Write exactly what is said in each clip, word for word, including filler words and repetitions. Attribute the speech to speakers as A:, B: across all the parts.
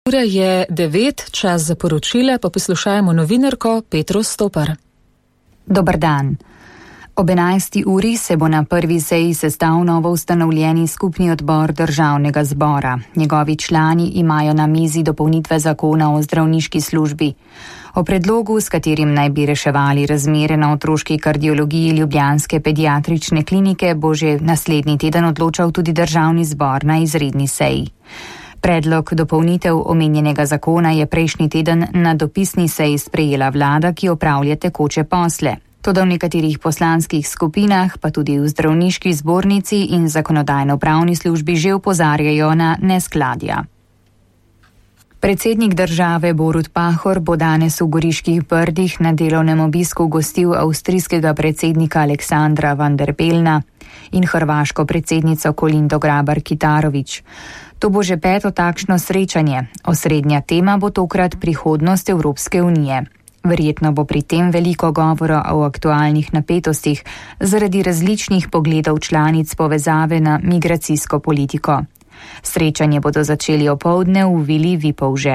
A: Ura je devet, čas za poročila, pa poslušajmo novinarko Petro Stopar.
B: Dobar dan. Ob enajsti uri se bo na prvi seji sestal novo ustanovljeni skupni odbor državnega zbora. Njegovi člani imajo na mizi dopolnitve zakona o zdravniški službi. O predlogu, s katerim naj bi reševali razmere na otroški kardiologiji ljubljanske pediatrične klinike, bo že naslednji teden odločal tudi državni zbor na izredni seji. Predlog dopolnitev omenjenega zakona je prejšnji teden na dopisni seji sprejela vlada, ki opravlja tekoče posle. Toda v nekaterih poslanskih skupinah, pa tudi v zdravniški zbornici in zakonodajno-pravni službi že opozarjajo na neskladja. Predsednik države Borut Pahor bo danes v Goriških Brdih na delovnem obisku gostil avstrijskega predsednika Aleksandra Van der Bellna in hrvaško predsednico Kolindo Grabar-Kitarović. To bo že peto takšno srečanje. Osrednja tema bo tokrat prihodnost Evropske unije. Verjetno bo pri tem veliko govora o aktualnih napetostih zaradi različnih pogledov članic povezave na migracijsko politiko. Srečanje bodo začeli opoldne v vili Vipavže.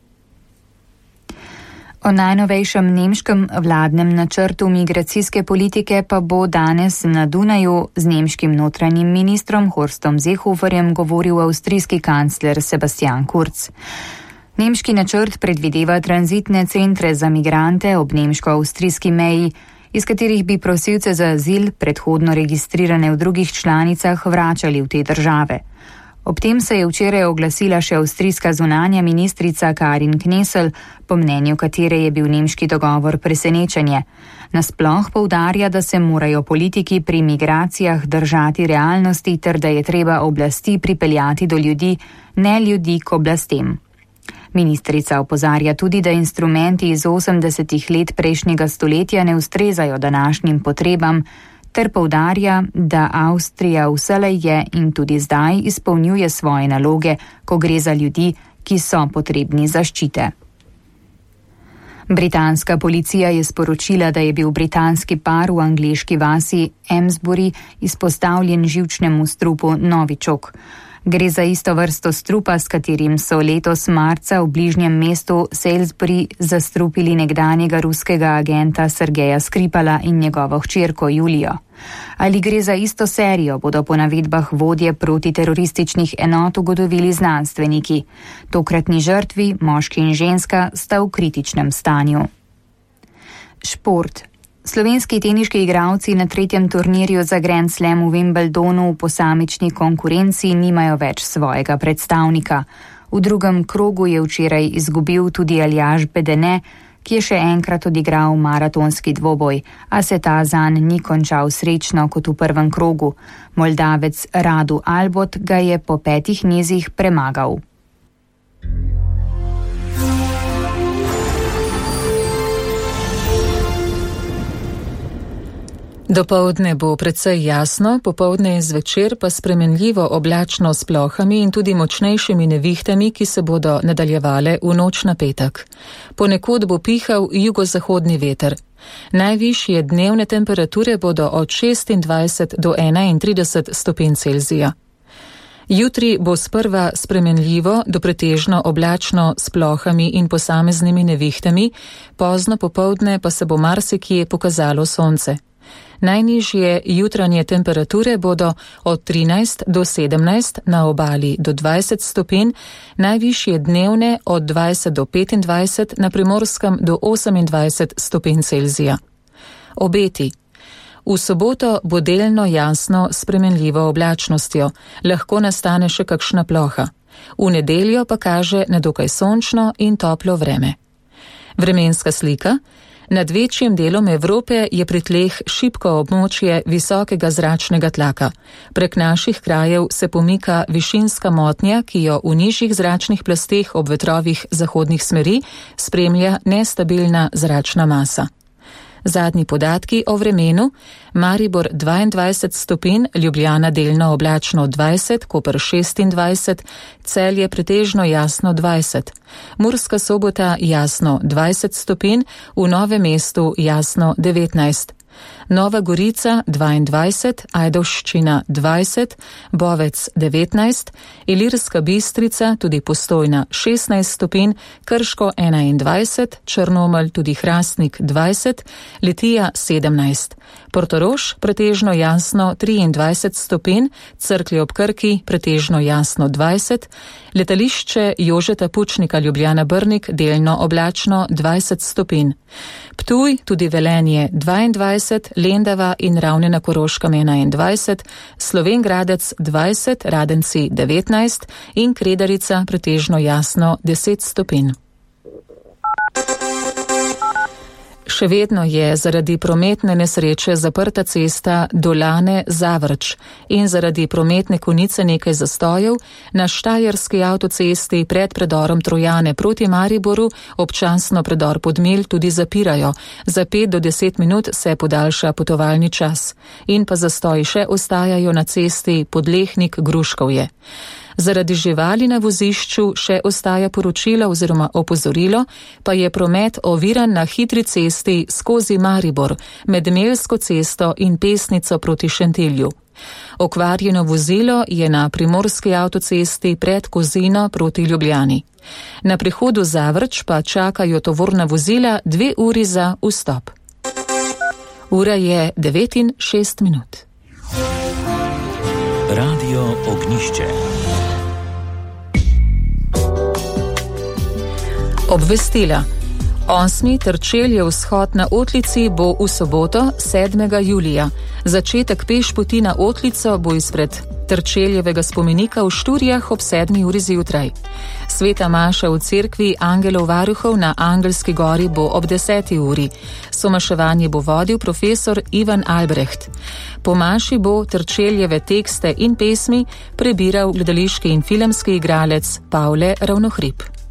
B: O najnovejšem nemškem vladnem načrtu migracijske politike pa bo danes na Dunaju z nemškim notranjim ministrom Horstom Seehoferjem govoril avstrijski kancler Sebastian Kurz. Nemški načrt predvideva tranzitne centre za migrante ob nemško-avstrijski meji, iz katerih bi prosilce za azil, predhodno registrirane v drugih članicah, vračali v te države. Ob tem se je včeraj oglasila še avstrijska zunanja ministrica Karin Knesel, po mnenju katere je bil nemški dogovor presenečenje. Nasploh poudarja, da se morajo politiki pri migracijah držati realnosti ter da je treba oblasti pripeljati do ljudi, ne ljudi k oblastem. Ministrica opozarja tudi, da instrumenti iz osemdesetih let prejšnjega stoletja ne ustrezajo današnjim potrebam, ter poudarja, da Avstrija vselej je in tudi zdaj izpolnjuje svoje naloge, ko gre za ljudi, ki so potrebni zaščite. Britanska policija je sporočila, da je bil britanski par v angleški vasi Amesbury izpostavljen živčnemu strupu novičok. Gre za isto vrsto strupa, s katerim so letos marca v bližnjem mestu Salisbury zastrupili nekdanjega ruskega agenta Sergeja Skripala in njegovo hčerko Julijo. Ali gre za isto serijo, bodo po navedbah vodje protiterorističnih enot ugotovili znanstveniki. Tokratni žrtvi, moški in ženska, sta v kritičnem stanju. Šport. Slovenski teniški igralci na tretjem turnirju za Grand Slam v Wimbledonu v posamični konkurenci nimajo več svojega predstavnika. V drugem krogu je včeraj izgubil tudi Aljaž Bedene, ki je še enkrat odigral maratonski dvoboj, a se ta zanj ni končal srečno kot v prvem krogu. Moldavec Radu Albot ga je po petih nizih premagal.
A: Dopoldne bo precej jasno, popoldne in zvečer pa spremenljivo oblačno s plohami in tudi močnejšimi nevihtami, ki se bodo nadaljevale v noč na petek. Ponekod bo pihal jugozahodni veter. Najvišje dnevne temperature bodo od šestindvajset do enaintrideset stopinj Celzija. Jutri bo sprva spremenljivo do pretežno oblačno s plohami in posameznimi nevihtami, pozno popoldne pa se bo marsikje pokazalo sonce. Najnižje jutranje temperature bodo od trinajst do sedemnajst, na obali do dvajset stopinj, najvišje dnevne od dvajset do petindvajset, na Primorskem do osemindvajset stopinj Celzija. Obeti. V soboto bo delno jasno s spremenljivo oblačnostjo, lahko nastane še kakšna ploha. V nedeljo pa kaže na dokaj sončno in toplo vreme. Vremenska slika. Nad večjim delom Evrope je pri tleh šibko območje visokega zračnega tlaka. Prek naših krajev se pomika višinska motnja, ki jo v nižjih zračnih plasteh ob vetrovih zahodnih smeri spremlja nestabilna zračna masa. Zadnji podatki o vremenu: Maribor dvaindvajset stopinj, Ljubljana delno oblačno dvajset, Koper šestindvajset, Celje pretežno jasno dvajset, Murska Sobota jasno dvajset stopinj, v Novem mestu jasno devetnajst, Nova Gorica dvaindvajset, Ajdovščina dvajset, Bovec devetnajst, Ilirska Bistrica, tudi Postojna šestnajst stopinj, Krško enaindvajset, Črnomelj, tudi Hrastnik dvajset, Litija sedemnajst. Portorož pretežno jasno triindvajset stopinj, Cerklje ob Krki pretežno jasno dvajset, letališče Jožeta Pučnika Ljubljana Brnik delno oblačno dvajset stopinj. Ptuj, tudi Velenje dvaindvajset, Lendava in Ravne na Koroškem enaindvajset, Slovenj Gradec dvajset, Radenci devetnajst in Kredarica pretežno jasno deset stopinj. Še vedno je zaradi prometne nesreče zaprta cesta Dolane-Zavrč in zaradi prometne konice nekaj zastojev na Štajerski avtocesti pred predorom Trojane proti Mariboru občasno predor Podmelj tudi zapirajo. Za pet do deset minut se podaljša potovalni čas in pa zastoji še ostajajo na cesti Podlehnik-Gruškovje. Zaradi živali na vozišču še ostaja poročilo oziroma opozorilo, pa je promet oviran na hitri cesti skozi Maribor med Melsko cesto in Pesnico proti Šentilju. Okvarjeno vozilo je na primorski avtocesti pred Kozino proti Ljubljani. Na prehodu Zavrč pa čakajo tovorna vozila dve uri za vstop. Ura je devet in šest minut.
C: Radio Ognjišče.
A: Obvestila. Osmi Trčeljev shod na Otlici bo v soboto sedmega julija. Začetek pešpoti na Otlico bo izpred Trčeljevega spomenika v Šturjah ob sedmi uri zjutraj. Sveta maša v cerkvi Angelov varuhov na Angelski gori bo ob deseti uri. Somaševanje bo vodil profesor Ivan Albrecht. Po maši bo Trčeljeve tekste in pesmi prebiral gledališki in filmski igralec Pavle Ravnohrib.